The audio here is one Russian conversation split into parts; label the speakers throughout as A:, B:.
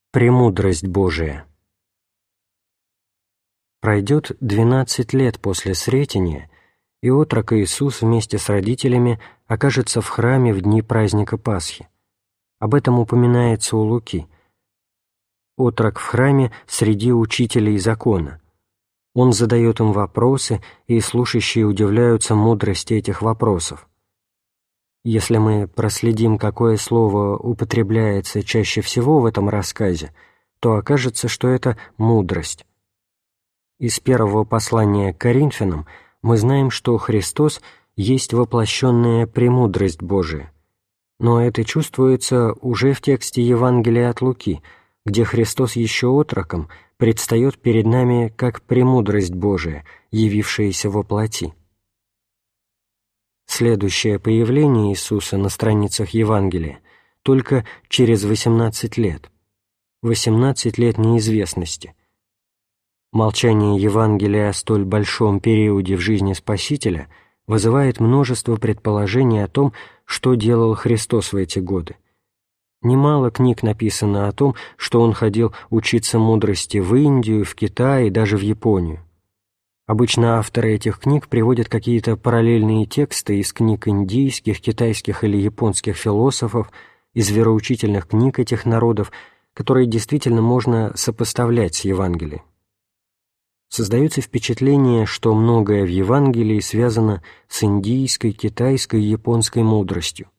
A: Премудрость Божия. Пройдет 12 лет после сретения, и отрок Иисус вместе с родителями окажется в храме в дни праздника Пасхи. Об этом упоминается у Луки. Отрок в храме среди учителей закона. Он задает им вопросы, и слушающие удивляются мудрости этих вопросов. Если мы проследим, какое слово употребляется чаще всего в этом рассказе, то окажется, что это «мудрость». Из первого послания к Коринфянам мы знаем, что Христос есть воплощенная премудрость Божия. Но это чувствуется уже в тексте Евангелия от Луки, где Христос еще отроком предстает перед нами как премудрость Божия, явившаяся во плоти. Следующее появление Иисуса на страницах Евангелия только через 18 лет. 18 лет неизвестности. Молчание Евангелия о столь большом периоде в жизни Спасителя вызывает множество предположений о том, что делал Христос в эти годы. Немало книг написано о том, что Он ходил учиться мудрости в Индию, в Китай и даже в Японию. Обычно авторы этих книг приводят какие-то параллельные тексты из книг индийских, китайских или японских философов, из вероучительных книг этих народов, которые действительно можно сопоставлять с Евангелием. Создается впечатление, что многое в Евангелии связано с индийской, китайской и японской мудростью.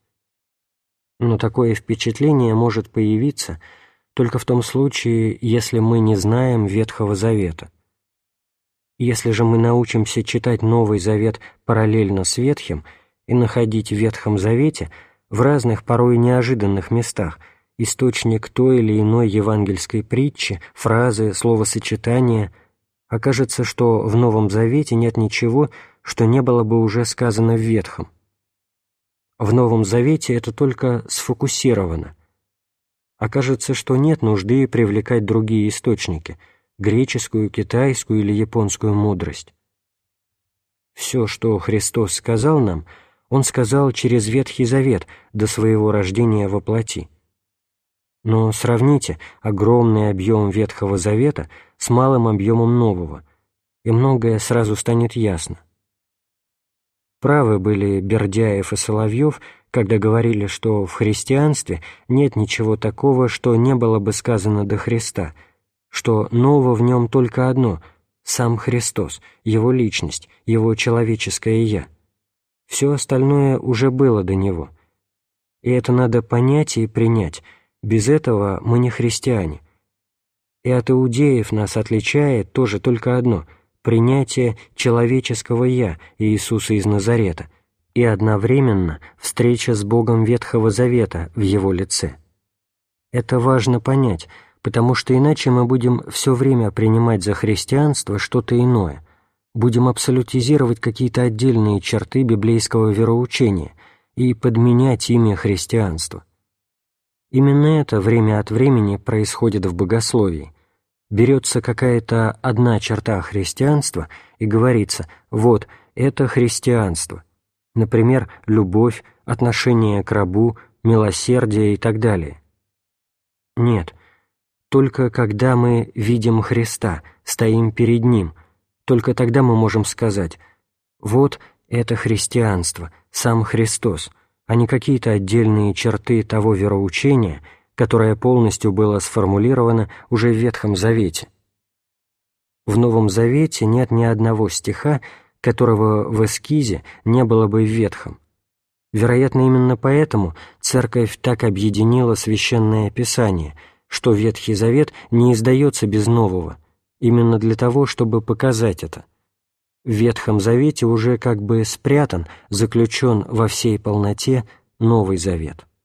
A: Но такое впечатление может появиться только в том случае, если мы не знаем Ветхого Завета. Если же мы научимся читать Новый Завет параллельно с Ветхим и находить в Ветхом Завете в разных, порой неожиданных местах источник той или иной евангельской притчи, фразы, словосочетания, окажется, что в Новом Завете нет ничего, что не было бы уже сказано в Ветхом. В Новом Завете это только сфокусировано. Окажется, что нет нужды привлекать другие источники – греческую, китайскую или японскую мудрость. Все, что Христос сказал нам, Он сказал через Ветхий Завет до Своего рождения во плоти. Но сравните огромный объем Ветхого Завета с малым объемом Нового, и многое сразу станет ясно. Правы были Бердяев и Соловьев, когда говорили, что в христианстве нет ничего такого, что не было бы сказано до Христа, что ново в нем только одно — сам Христос, Его личность, Его человеческое «я». Все остальное уже было до Него. И это надо понять и принять. Без этого мы не христиане. И от иудеев нас отличает тоже только одно — принятие человеческого «я» Иисуса из Назарета и одновременно встреча с Богом Ветхого Завета в Его лице. Это важно понять, потому что иначе мы будем все время принимать за христианство что-то иное, будем абсолютизировать какие-то отдельные черты библейского вероучения и подменять ими христианство. Именно это время от времени происходит в богословии. Берется какая-то одна черта христианства и говорится: вот, это христианство. Например, любовь, отношение к рабу, милосердие и так далее. Нет. Только когда мы видим Христа, стоим перед Ним, только тогда мы можем сказать: вот это христианство, сам Христос, а не какие-то отдельные черты того вероучения, которое полностью было сформулировано уже в Ветхом Завете. В Новом Завете нет ни одного стиха, которого в эскизе не было бы в Ветхом. Вероятно, именно поэтому Церковь так объединила Священное Писание, что Ветхий Завет не издается без Нового, именно для того, чтобы показать это. В Ветхом Завете уже как бы спрятан, заключен во всей полноте Новый Завет.